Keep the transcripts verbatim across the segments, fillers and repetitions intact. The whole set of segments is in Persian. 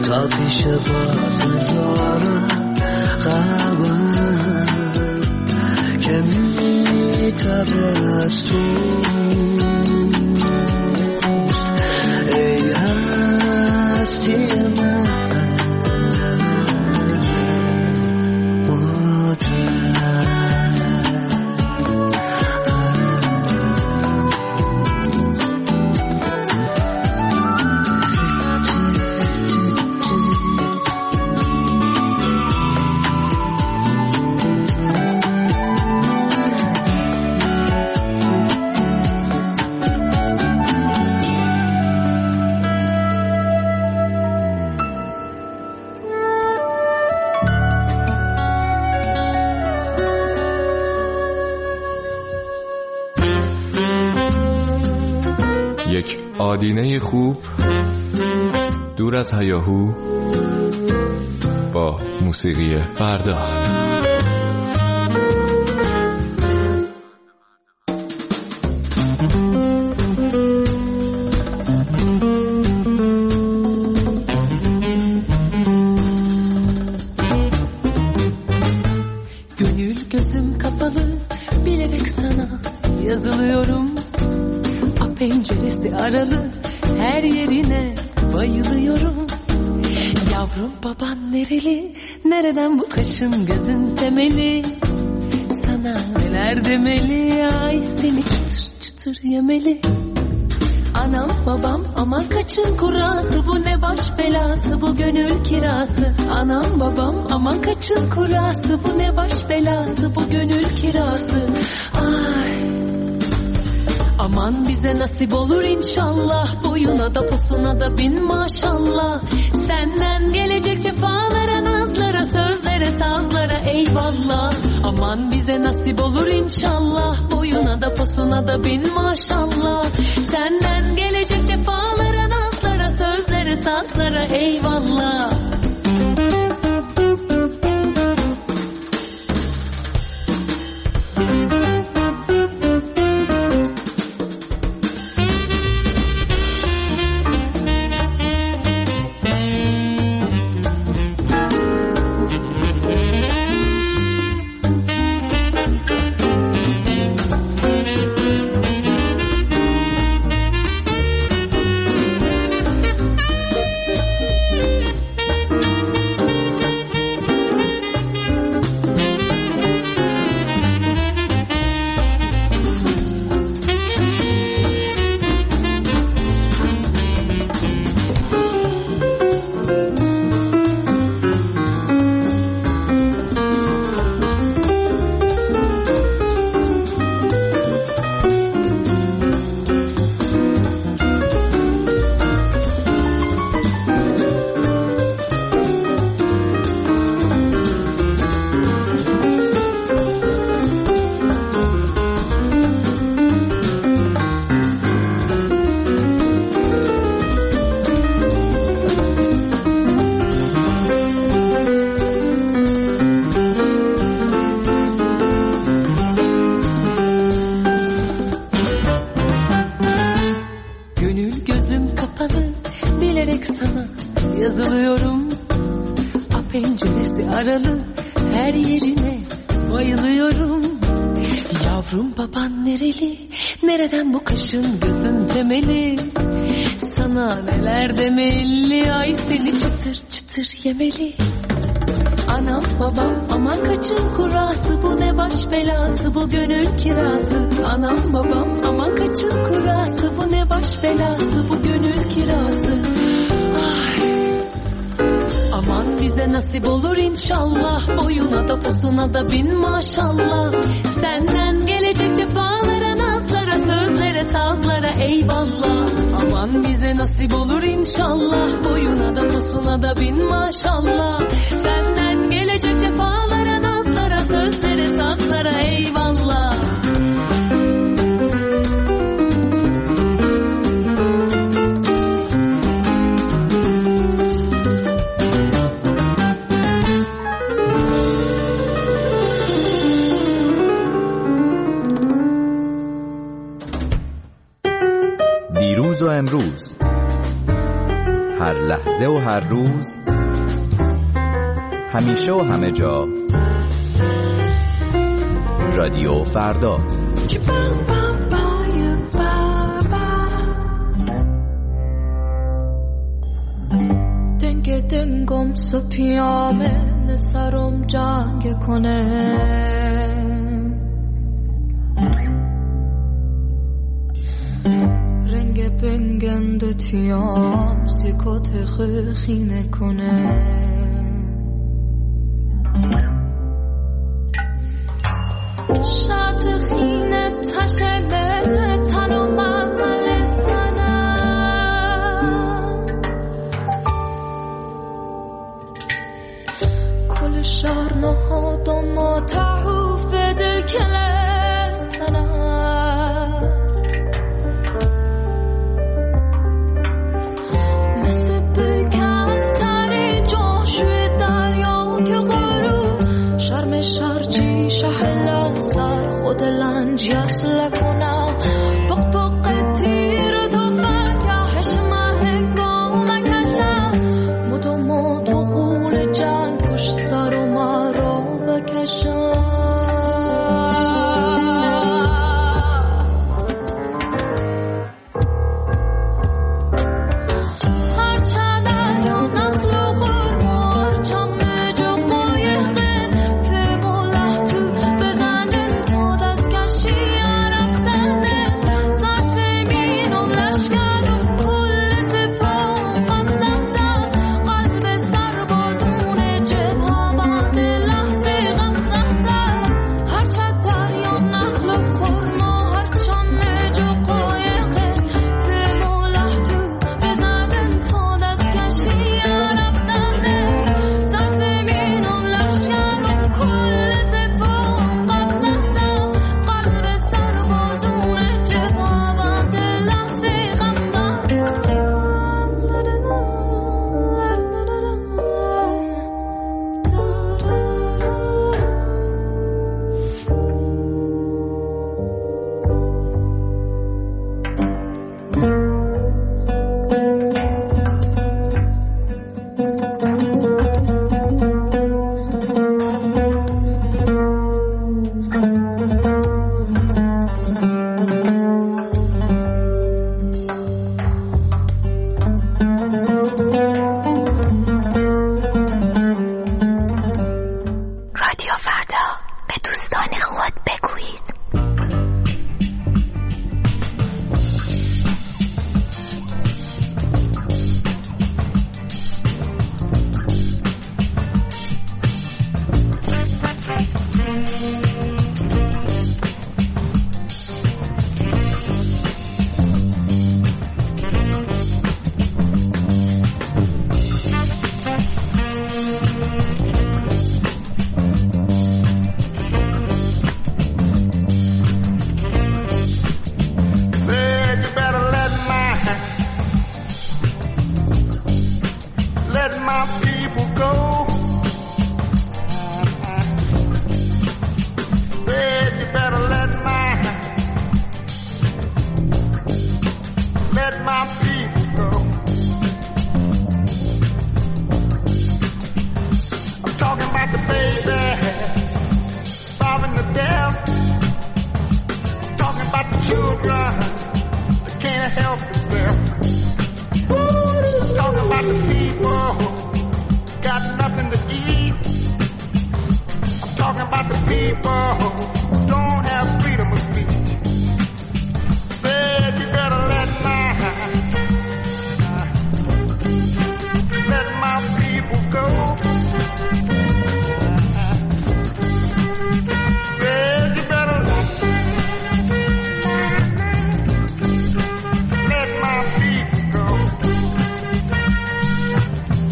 تا پیش باد زارا غربم که میتابه از تو ای هستی من آدینه خوب دور از هیاهو با موسیقی فردا. Gönül gözüm kapalı bilerek sana yazılıyorum. Penceresi aralı her yerine bayılıyorum. Yavrum baban nereli, nereden bu kaşın gözün temeli? Sana neler demeli, ay seni çıtır çıtır yemeli. Anam babam aman kaçın kurası, bu ne baş belası, bu gönül kirası. Anam babam aman kaçın kurası, bu ne baş belası, bu gönül kirası. Ay aman bize nasip olur inşallah, boyuna da posuna da bin maşallah. Senden gelecek cefalara, nazlara, sözlere, sazlara eyvallah. Aman bize nasip olur inşallah, boyuna da posuna da bin maşallah. Senden gelecek cefalara, nazlara, sözlere, sazlara eyvallah. Yazılıyorum, a penceresi aralı her yerine bayılıyorum. Yavrum baban nereli, nereden bu kaşın gözün temeli? Sana neler demeli, ay seni çıtır çıtır yemeli. Anam babam aman kaçın kurası, bu ne baş belası, bu gönül kirası. Anam babam aman kaçın kurası, bu ne baş belası, bu gönül kirası. Aman bize nasip olur inşallah, boyuna da posuna da bin maşallah. Senden gelecek cefalara, nazlara, sözlere, sazlara eyvallah. Aman bize nasip olur inşallah, boyuna da posuna da bin maşallah. Senden gelecek cefalara, nazlara, sözlere, sazlara eyvallah. دیروز و امروز، هر لحظه و هر روز، همیشه و همه جا. رادیو فردا. دنگ دنگم سو پیامه نسرم جنگ کنه، رنگ بنگند تیام سیکوت خیخینه کنه. شات خینه تشه بره تنو معمل سنم، کل شهر نهادم و تحوف بده کل سنم، مثل بکست تری جاشوی دریا که غروب شرم شرچی شهلا سر خود لنج یسل کنم. بق بق تیر تو فنگهش من هنگام کشم، مدو مدو غول جنگ پشت سر و مرا بکشم.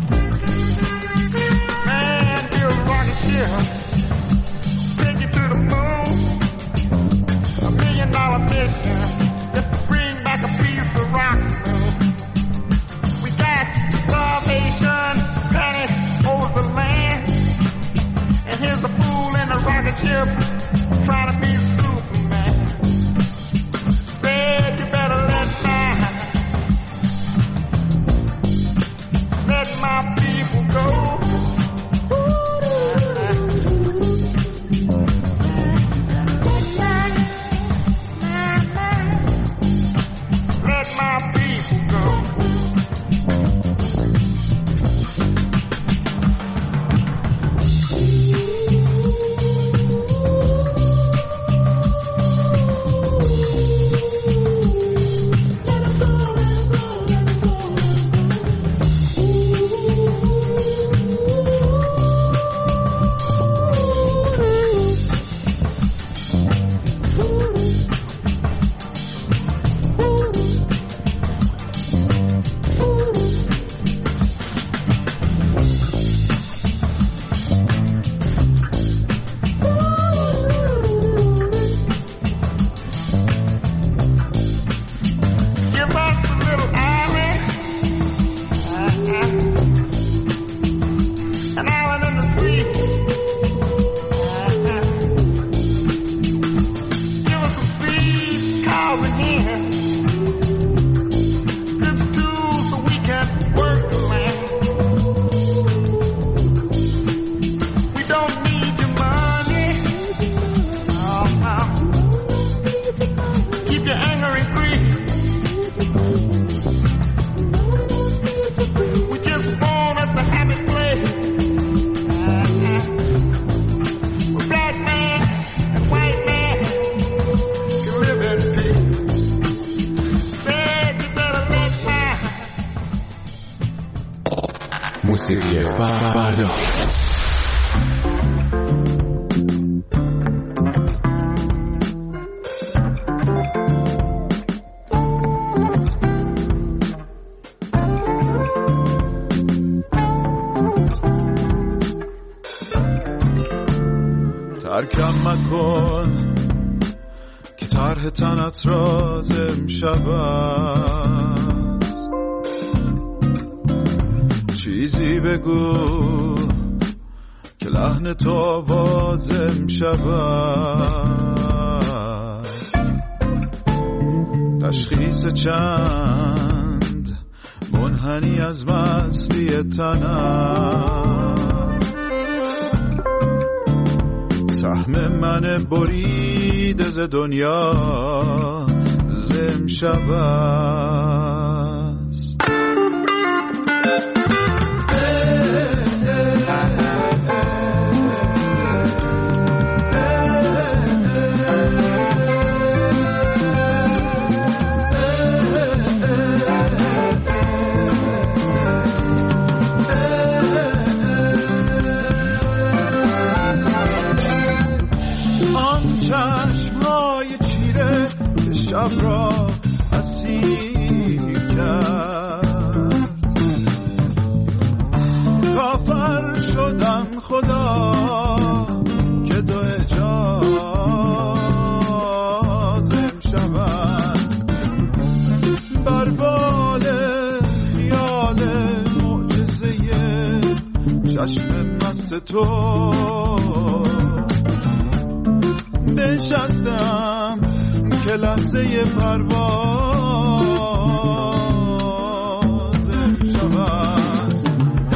Take you to the موسیقی فردا. ترکم مکن که طرح تنت راز امشب است، چیزی بگو که لحن تو آواز امشب است. تشخیص چند منحنی از مستی تنم، سهم من بریده ز دنیا ز امشب است. چشمهای چیره که شب را اسیر کرد، کافر شدم خدا که دو اجاز امشب است. بر بال خیال معجزه چشم مست تو نشستم که لحظه پرواز امشب است.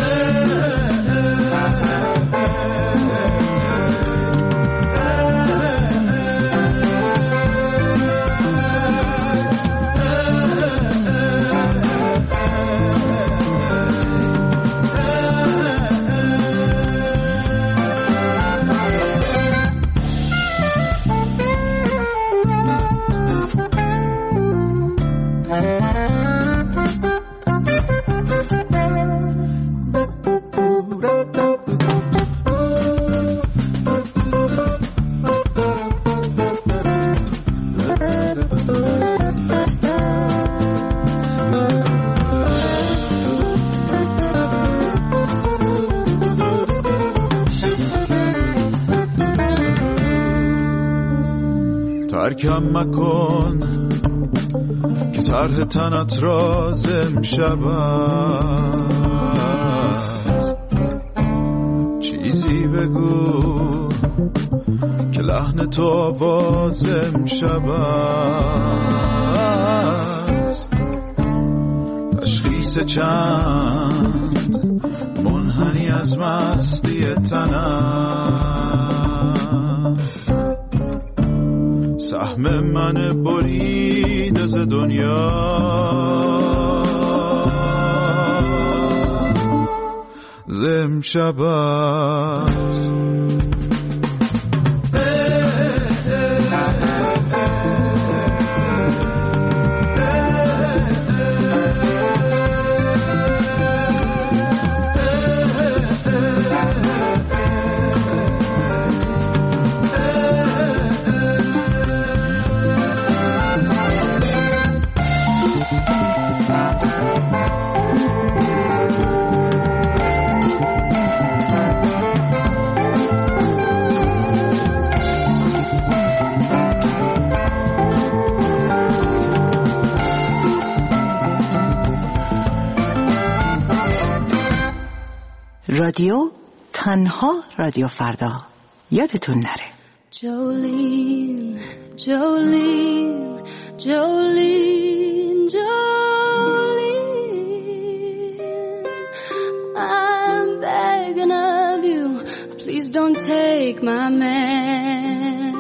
ترکم مکن که طرح تنت راز امشب است، چیزی بگو که لحن تو آواز امشب است. تشخیص چند منحنی از مستی تنم، سهم من برید از دنیا ز امشب است. رادیو تنها رادیو فردا، یادتون نره. Jolene, Jolene, Jolene, Jolene, I'm begging of you, please don't take my man.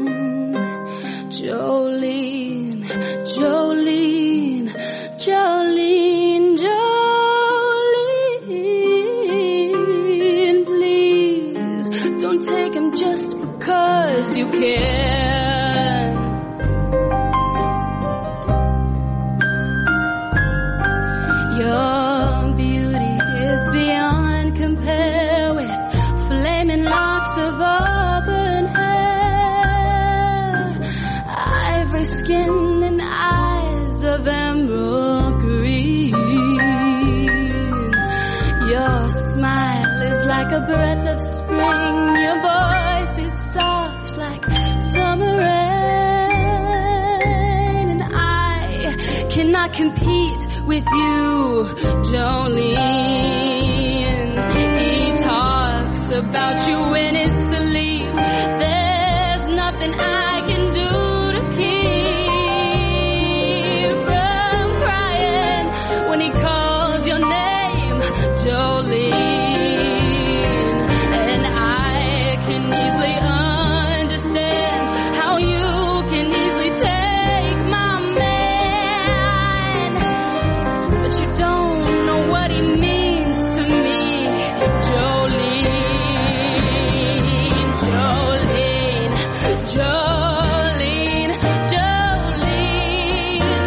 Jolene, Jolene, Jolene, Jolene, please don't take him just because you can. Your beauty is beyond smile is like a breath of spring. Your voice is soft like summer rain. And I cannot compete with you, Jolene. He talks about you in his sleep. There's nothing I can do to keep from crying when he calls your name, Jolene. And I can easily understand how you can easily take my man, but you don't know what he means to me, Jolene, Jolene, Jolene, Jolene,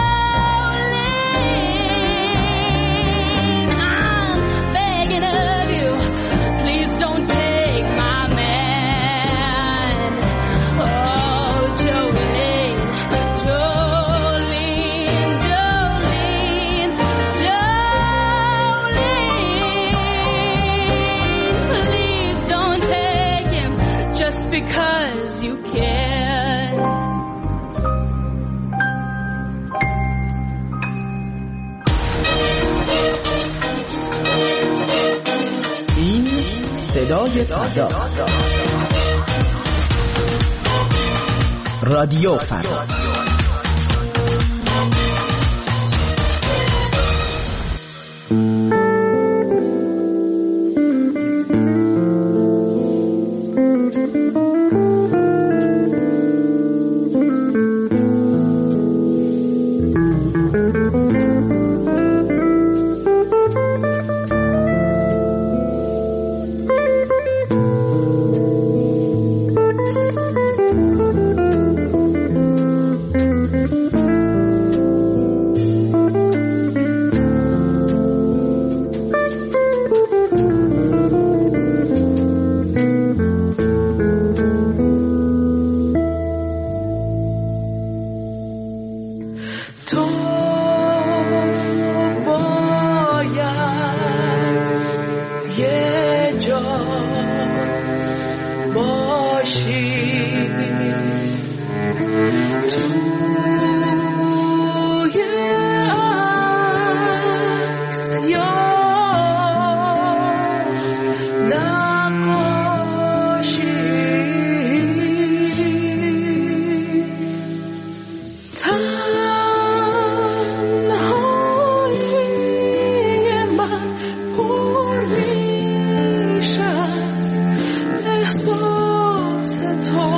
Jolene. I'm begging of you, please don't take my man. Oh, Jolene, Jolene, Jolene, Jolene. Please don't take him just because you can. این صدای فردا، رادیو فردا. احساس تو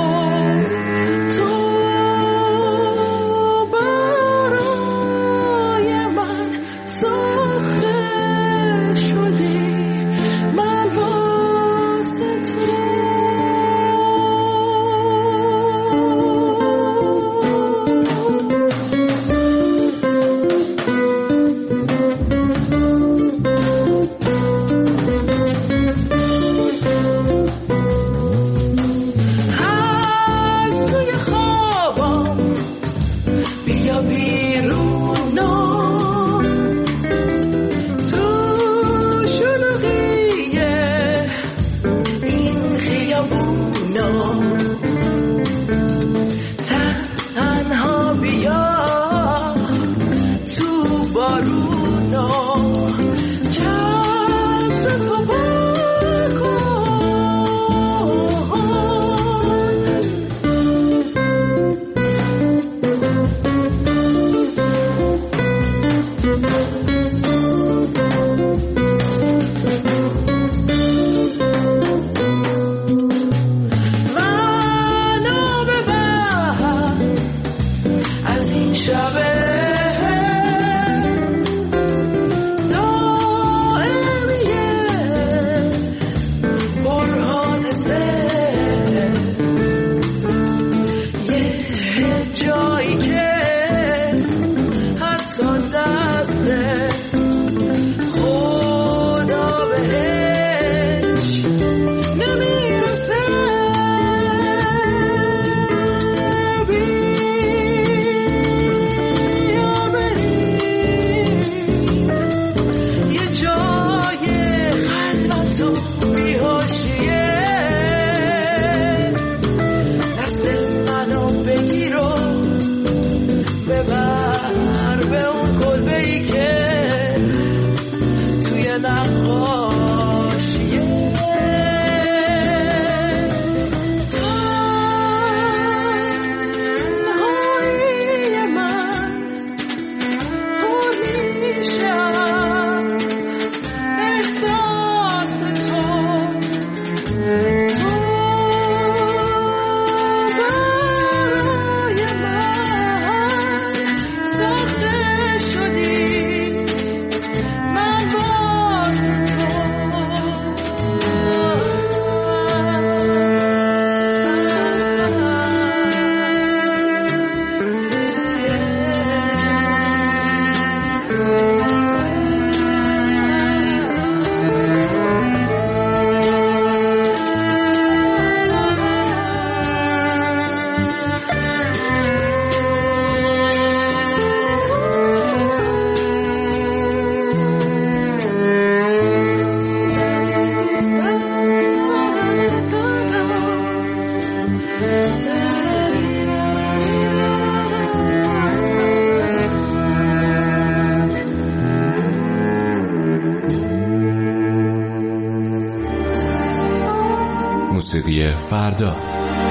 تو بی‌هوشیه دست منو بگیر و ببر به اون کلبه‌ای که توی نقاشیه تنهایی من پر میشه از احساس تو تو برای من ساخته شدی من واسه موسیقی فردا.